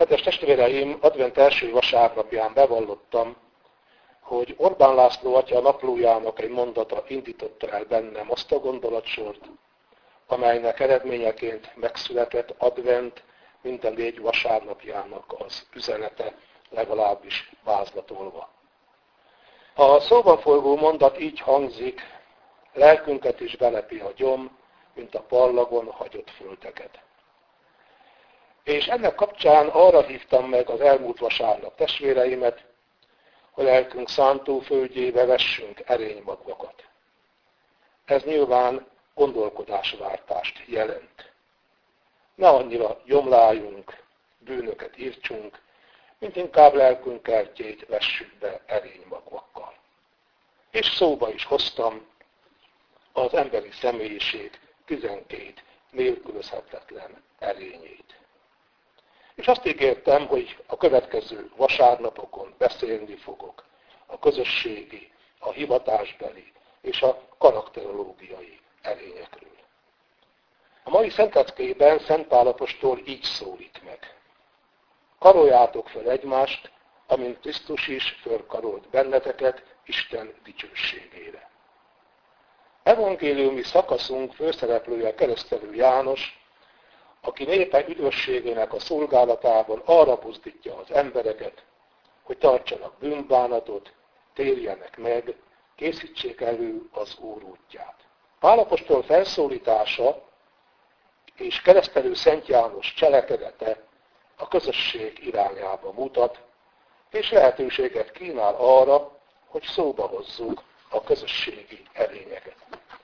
Kedves testvéreim, advent első vasárnapján bevallottam, hogy Orbán László atya naplójának egy mondata indította el bennem azt a gondolatsort, amelynek eredményeként megszületett advent minden 4 vasárnapjának az üzenete, legalábbis vázlatolva. A szóban forgó mondat így hangzik: lelkünket is belepi a gyom, mint a pallagon hagyott földeket. És ennek kapcsán arra hívtam meg az elmúlt vasárnap testvéreimet, hogy lelkünk szántóföldjébe vessünk erénymagvakat. Ez nyilván gondolkodásváltást jelent. Ne annyira gyomláljunk, bűnöket írtsunk, mint inkább lelkünk kertjét vessük be erénymagvakkal. És szóba is hoztam az emberi személyiség 12 nélkülözhetetlen erényét. És azt ígértem, hogy a következő vasárnapokon beszélni fogok a közösségi, a hivatásbeli és a karakterológiai erényekről. A mai szentleckében Szent Pál apostol így szólít meg: karoljátok fel egymást, amint Krisztus is fölkarolt benneteket Isten dicsőségére. Evangéliumi szakaszunk főszereplője Keresztelő János, aki népe üdvösségének a szolgálatában arra buzdítja az embereket, hogy tartsanak bűnbánatot, térjenek meg, készítsék elő az Úr útját. Pál apostol felszólítása és Keresztelő Szent János cselekedete a közösség irányába mutat, és lehetőséget kínál arra, hogy szóba hozzuk a közösségi erényeket.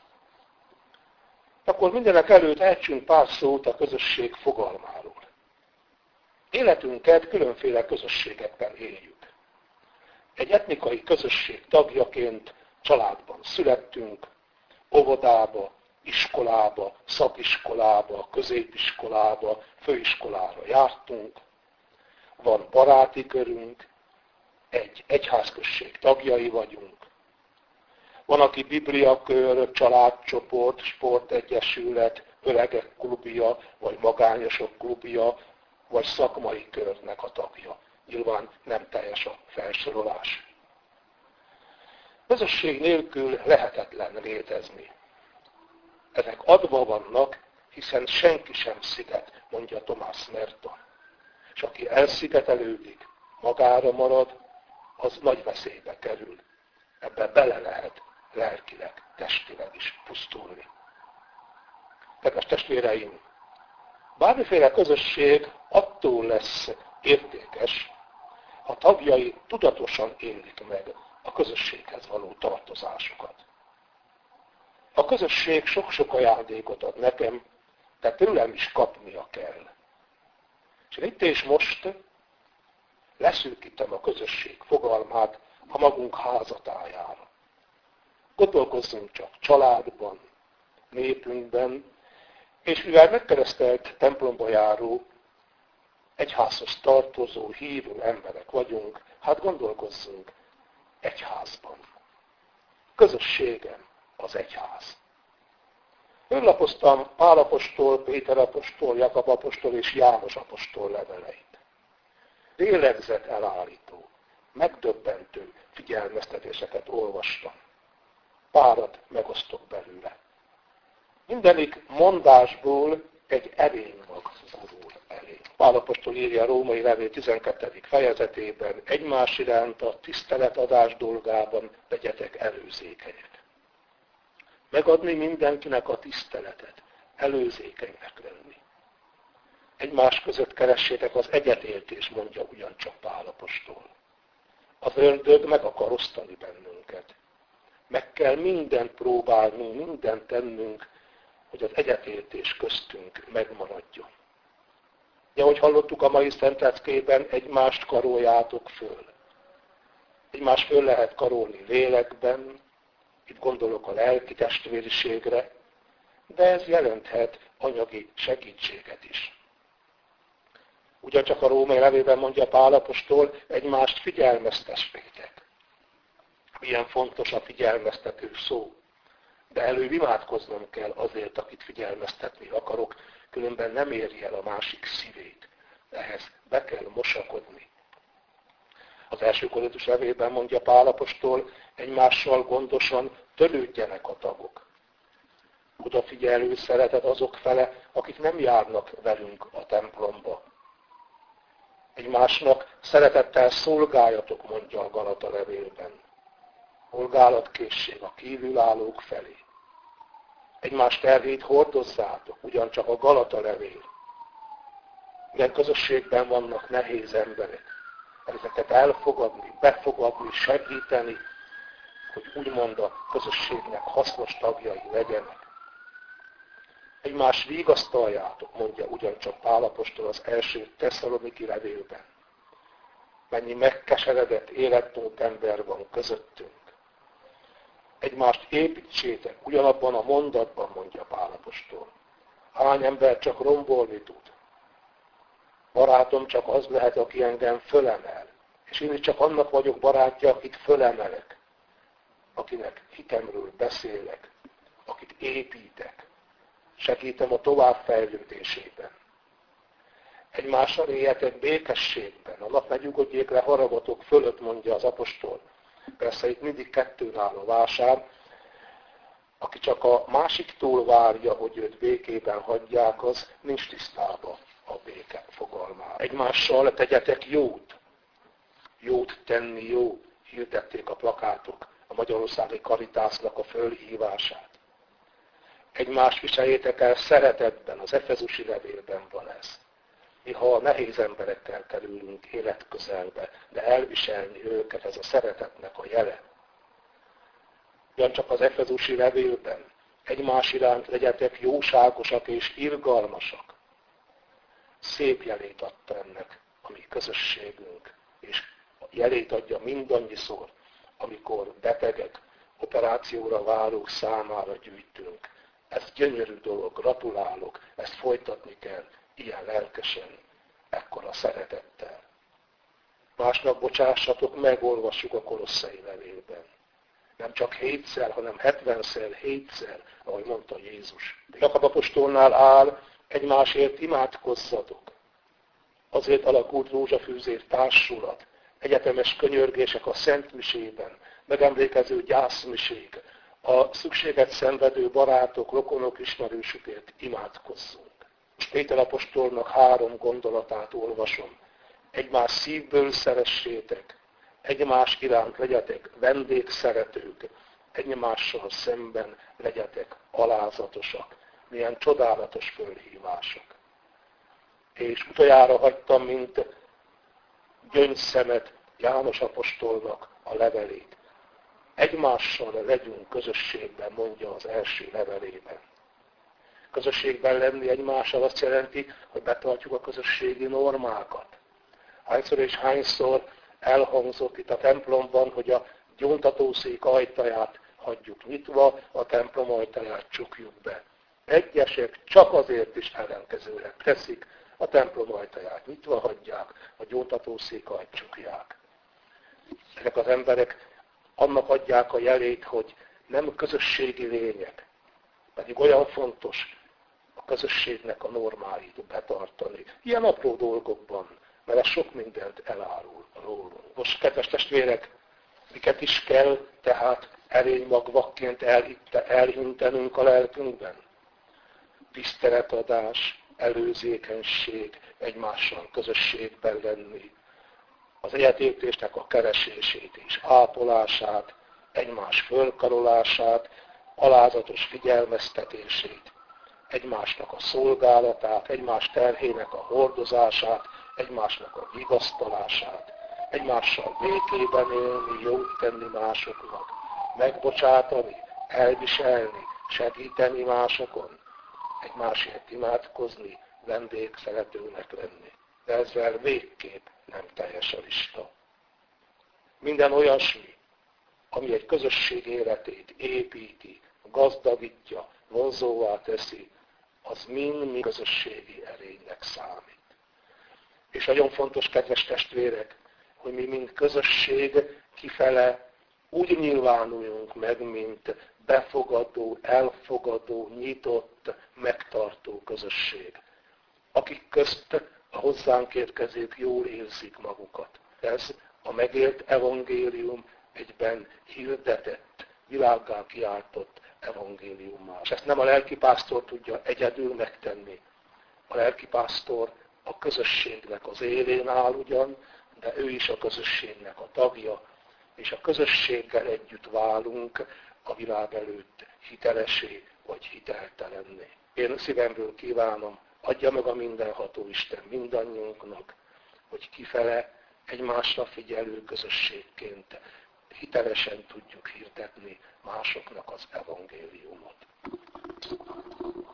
Akkor mindenek előtt ejtsünk pár szót a közösség fogalmáról. Életünket különféle közösségekben éljük. Egy etnikai közösség tagjaként családban születtünk, óvodába, iskolába, szakiskolába, középiskolába, főiskolára jártunk. Van baráti körünk, egy egyházközség tagjai vagyunk. Van, aki bibliakör, családcsoport, sportegyesület, öregek klubja, vagy magányosok klubja, vagy szakmai körnek a tagja. Nyilván nem teljes a felsorolás. Közösség nélkül lehetetlen létezni. Ezek adva vannak, hiszen senki sem sziget, mondja Thomas Merton. És aki elszigetelődik, magára marad, az nagy veszélybe kerül. Ebbe bele lehet lelkileg, testileg is pusztulni. Kedves testvéreim, bármiféle közösség attól lesz értékes, ha tagjai tudatosan élik meg a közösséghez való tartozásukat. A közösség sok-sok ajándékot ad nekem, de tőlem is kapnia kell. És itt és most leszűkítem a közösség fogalmát a magunk házatájára. Gondolkozzunk csak családban, népünkben, és mivel megkeresztelt templomba járó, egyházhoz tartozó, hívő emberek vagyunk, hát gondolkozzunk egyházban. Közösségem az egyház. Önlapoztam Pál apostol, Péter apostol, Jakab apostol és János apostol leveleit. Lélegzet elállító, megdöbbentő figyelmeztetéseket olvastam. Párat megosztok belőle. Mindenik mondásból egy erénymag gurul elé. Pál apostol írja a római levél 12. fejezetében: egymás iránt a tiszteletadás dolgában legyetek előzékenyek. Megadni mindenkinek a tiszteletet, előzékenynek lenni. Egymás között keressétek az egyetértés, mondja ugyancsak Pál apostol. Az ördög meg akar osztani bennünket. Meg kell mindent próbálnunk, mindent tennünk, hogy az egyetértés köztünk megmaradjon. De ahogy hallottuk a mai szentleckében, egymást karoljátok föl. Egymást föl lehet karolni lélekben, itt gondolok a lelki testvériségre, de ez jelenthet anyagi segítséget is. Ugyancsak a római levélben mondja Pál apostol, egymást figyelmeztessétek. Milyen fontos a figyelmeztető szó. De előbb imádkoznom kell azért, akit figyelmeztetni akarok, különben nem éri el a másik szívét. ehhez be kell mosakodni. Az első Korintus levélben mondja Pál apostol, egymással gondosan törődjenek a tagok. Odafigyelő szeretet azok fele, akik nem járnak velünk a templomba. Egymásnak szeretettel szolgáljatok, mondja a Galata levélben. Szolgálatkészség a kívülállók felé. Egymás terhét hordozzátok, ugyancsak a Galata levél. Milyen közösségben vannak nehéz emberek. Ezeket elfogadni, befogadni, segíteni, hogy úgymond a közösségnek hasznos tagjai legyenek. Egymás vigasztaljátok, mondja ugyancsak Pál apostol az első Tesszaloniki levélben. Mennyi megkeseredett, életmód ember van közöttünk. Egymást építsétek, ugyanabban a mondatban, mondja Pál apostol. Hány ember csak rombolni tud. Barátom csak az lehet, aki engem fölemel. És én is csak annak vagyok barátja, akit fölemelek. Akinek hitemről beszélek, akit építek. Segítem a továbbfejlődésében. Egymással éljetek békességben. A nap ne nyugodjék le haragatok fölött, mondja az apostol. Persze itt mindig kettőn áll a vásár. Aki csak a másiktól várja, hogy őt békében hagyják, az nincs tisztában a béke fogalmára. Egymással tegyetek jót. Jót tenni jó. Hirdették a plakátok a Magyarországi Karitásznak a fölhívását. Egymást viseljétek el szeretetben, az Efezusi levélben van ez. Mi ha nehéz emberekkel kerülünk életközelbe, de elviselni őket, ez a szeretetnek a jele. Ugyancsak az Efezusi levélben egymás iránt legyetek jóságosak és irgalmasak. Szép jelét adta ennek a mi közösségünk, és jelét adja mindannyiszor, amikor betegek, operációra várók számára gyűjtünk. Ez gyönyörű dolog, gratulálok, ezt folytatni kell, ilyen lelkesen, ekkora szeretettel. Másnak bocsássatok meg, olvassuk a Kolosszai levélben. Nem csak 7-szer, hanem 70-szer, 7-szer, ahogy mondta Jézus. Jakab apostolnál áll, egymásért imádkozzatok. Azért alakult rózsafűzér társulat, egyetemes könyörgések a Szentmisében, megemlékező gyászmiség, a szükséget szenvedő barátok, rokonok, ismerősükért imádkozzunk. Most Péter apostolnak 3 gondolatát olvasom. Egymás szívből szeressétek, egymás iránt legyetek vendégszeretők, egymással szemben legyetek alázatosak. Milyen csodálatos fölhívások. És utoljára hagytam, mint gyöngyszemet János apostolnak a levelét. Egymással legyünk közösségben, mondja az első levelében. Közösségben lenni egymással azt jelenti, hogy betartjuk a közösségi normákat. Hányszor és hányszor elhangzott itt a templomban, hogy a gyóntatószék ajtaját hagyjuk nyitva, a templom ajtaját csukjuk be. Egyesek csak azért is ellenkezőleg teszik, a templom ajtaját nyitva hagyják, a gyóntatószékait csukják. Ezek az emberek annak adják a jelét, hogy nem közösségi lények, pedig olyan fontos a közösségnek a normáit betartani. Ilyen apró dolgokban, mert ez sok mindent elárul rólunk. Most, kedves testvérek, miket is kell tehát erénymagvakként elhintenünk a lelkünkben? Tiszteletadás, előzékenység, egymással közösségben lenni, az egyetértésnek a keresését és ápolását, egymás fölkarolását, alázatos figyelmeztetését, egymásnak a szolgálatát, egymás terhének a hordozását, egymásnak a vigasztalását, egymással békében élni, jót tenni másoknak, megbocsátani, elviselni, segíteni másokon, egymásért imádkozni, vendégszeretőnek lenni. De ezzel végképp nem teljes a lista. Minden olyasmi, ami egy közösség életét építi, gazdagítja, vonzóvá teszi, az mind közösségi erénynek számít. És nagyon fontos, kedves testvérek, hogy mi mind közösség kifele úgy nyilvánuljunk meg, mint befogadó, elfogadó, nyitott, megtartó közösség. Akik közt a hozzánk érkezők jól érzik magukat. Ez a megélt evangélium egyben hirdetett, világgá kiáltott evangéliummá. És ezt nem a lelkipásztor tudja egyedül megtenni. A lelkipásztor a közösségnek az élén áll ugyan, de ő is a közösségnek a tagja, és a közösséggel együtt válunk a világ előtt hitelesé vagy hiteltelenné. Én szívemből kívánom, adja meg a mindenható Isten mindannyiunknak, hogy kifele egymásra figyelő közösségként hitelesen tudjuk hirdetni másoknak az evangéliumot.